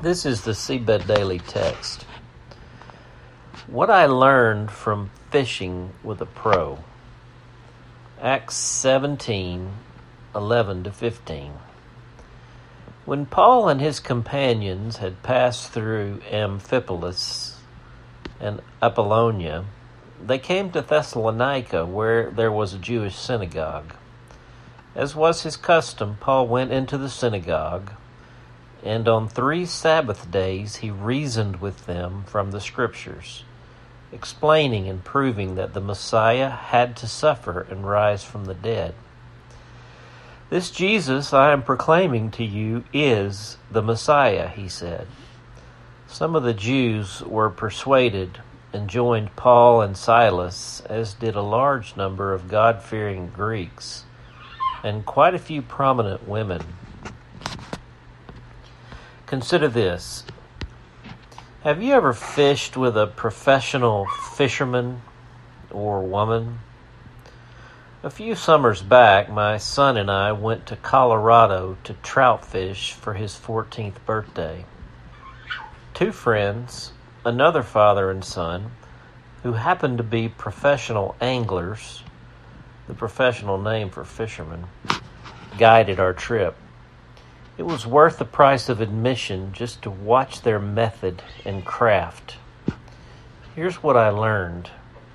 This is the Seabed Daily Text. What I learned from fishing with a pro. Acts 17:11-15. When Paul and his companions had passed through Amphipolis and Apollonia, they came to Thessalonica, where there was a Jewish synagogue. As was his custom, Paul went into the synagogue, and on 3 Sabbath days he reasoned with them from the Scriptures, explaining and proving that the Messiah had to suffer and rise from the dead. This Jesus I am proclaiming to you is the Messiah, he said. Some of the Jews were persuaded and joined Paul and Silas, as did a large number of God-fearing Greeks and quite a few prominent women. Consider this. Have you ever fished with a professional fisherman or woman? A few summers back, my son and I went to Colorado to trout fish for his 14th birthday. 2 friends, another father and son, who happened to be professional anglers, the professional name for fishermen, guided our trip. It was worth the price of admission just to watch their method and craft. Here's what I learned.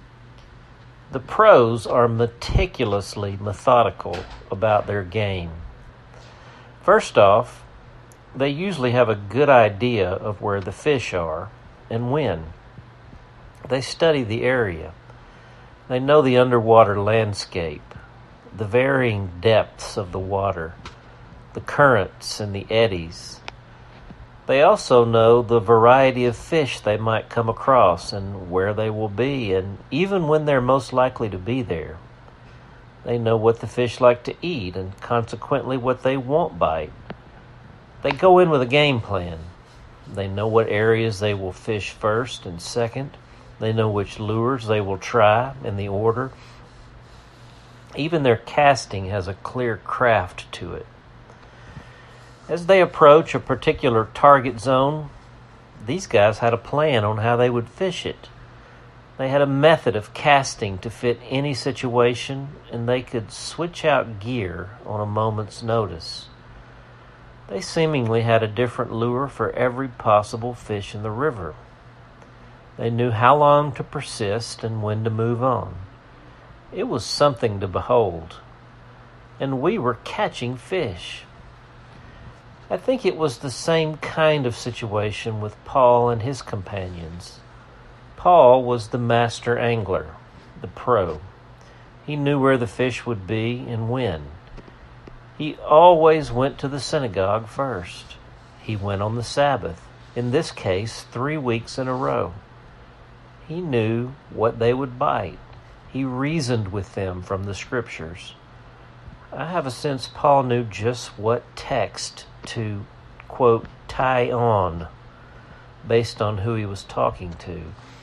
The pros are meticulously methodical about their game. First off, they usually have a good idea of where the fish are and when. They study the area. They know the underwater landscape, the varying depths of the water, the currents and the eddies. They also know the variety of fish they might come across and where they will be, and even when they're most likely to be there. They know what the fish like to eat and consequently what they won't bite. They go in with a game plan. They know what areas they will fish first and second. They know which lures they will try in the order. Even their casting has a clear craft to it. As they approach a particular target zone, these guys had a plan on how they would fish it. They had a method of casting to fit any situation, and they could switch out gear on a moment's notice. They seemingly had a different lure for every possible fish in the river. They knew how long to persist and when to move on. It was something to behold. And we were catching fish. I think it was the same kind of situation with Paul and his companions. Paul was the master angler, the pro. He knew where the fish would be and when. He always went to the synagogue first. He went on the Sabbath, in this case 3 weeks in a row. He knew what they would bite. He reasoned with them from the Scriptures. I have a sense Paul knew just what text to, quote, tie on based on who he was talking to.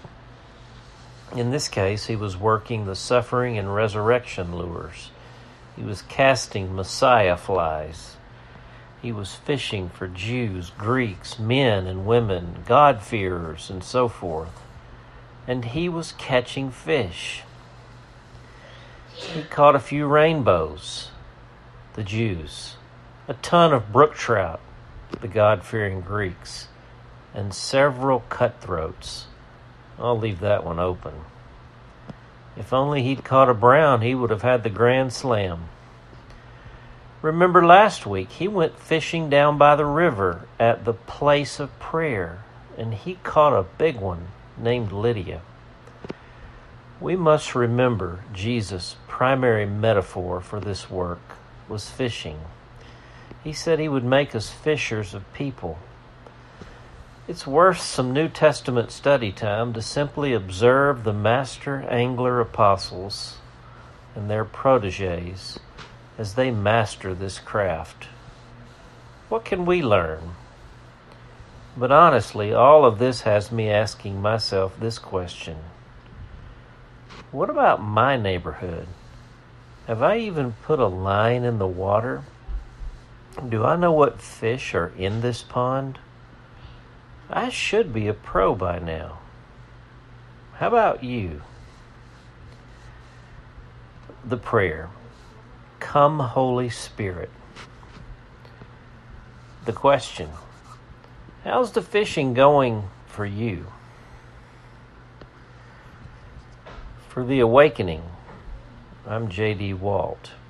In this case, he was working the suffering and resurrection lures. He was casting Messiah flies. He was fishing for Jews, Greeks, men and women, God-fearers, and so forth. And he was catching fish. He caught a few rainbows, the Jews, a ton of brook trout, the God-fearing Greeks, and several cutthroats. I'll leave that one open. If only he'd caught a brown, he would have had the grand slam. Remember last week, he went fishing down by the river at the place of prayer, and he caught a big one named Lydia. We must remember Jesus' primary metaphor for this work was fishing. He said he would make us fishers of people. It's worth some New Testament study time to simply observe the master angler apostles and their protégés as they master this craft. What can we learn? But honestly, all of this has me asking myself this question. What about my neighborhood? Have I even put a line in the water? Do I know what fish are in this pond? I should be a pro by now. How about you? The prayer, Come Holy Spirit. The question, how's the fishing going for you? For The Awakening, I'm J.D. Walt.